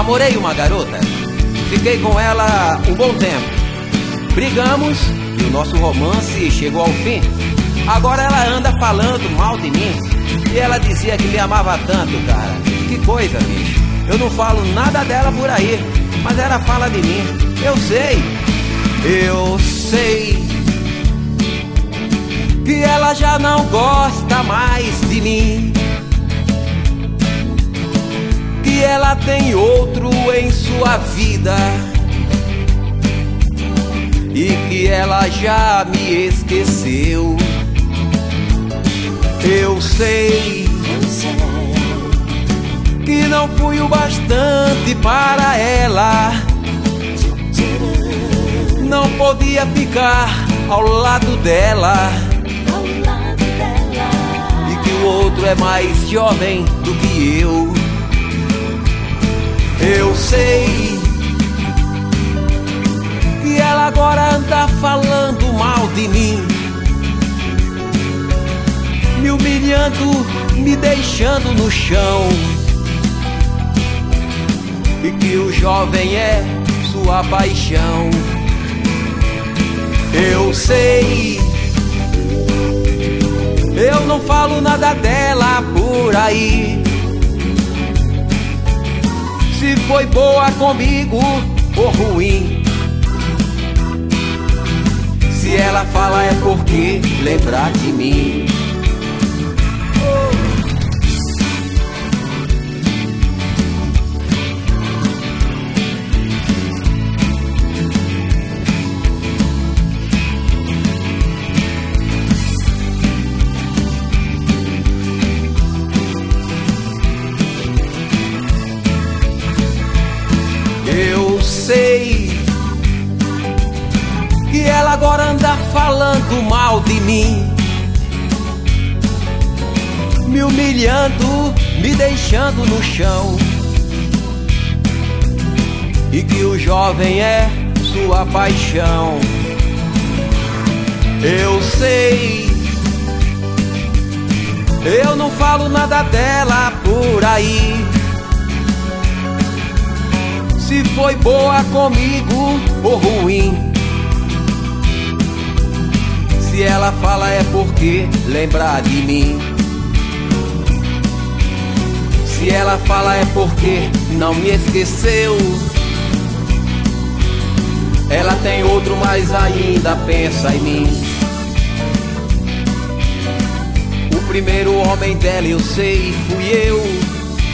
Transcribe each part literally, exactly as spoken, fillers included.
Namorei uma garota, fiquei com ela um bom tempo. Brigamos e o nosso romance chegou ao fim. Agora ela anda falando mal de mim. E ela dizia que me amava tanto, cara. Que coisa, bicho. Eu não falo nada dela por aí, mas ela fala de mim. Eu sei, eu sei que ela já não gosta mais de mim, que ela tem outro em sua vida e que ela já me esqueceu. Eu sei, Eu sei que não fui o bastante para ela, não podia ficar ao lado dela, ao lado dela, e que o outro é mais jovem do que eu. Eu sei que ela agora anda falando mal de mim, me humilhando, me deixando no chão, e que o jovem é sua paixão. Eu sei, eu não falo nada dela por aí, se foi boa comigo ou ruim. Se ela fala é porque lembrar de mim. Eu sei que ela agora anda falando mal de mim, me humilhando, me deixando no chão, e que o jovem é sua paixão. Eu sei, eu não falo nada dela por aí, se foi boa comigo ou ruim. Se ela fala é porque lembrar de mim. Se ela fala é porque não me esqueceu. Ela tem outro, mas ainda pensa em mim. O primeiro homem dela eu sei, fui eu.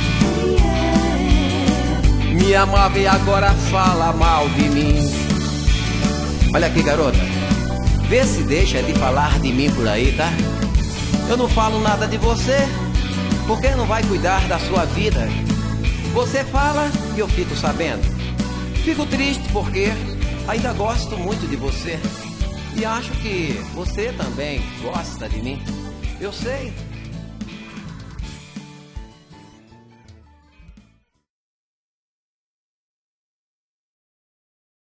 Me amava e agora fala mal de mim. Olha aqui, garota, vê se deixa de falar de mim por aí, tá? Eu não falo nada de você, porque não vai cuidar da sua vida. Você fala e eu fico sabendo. Fico triste porque ainda gosto muito de você, e acho que você também gosta de mim. Eu sei.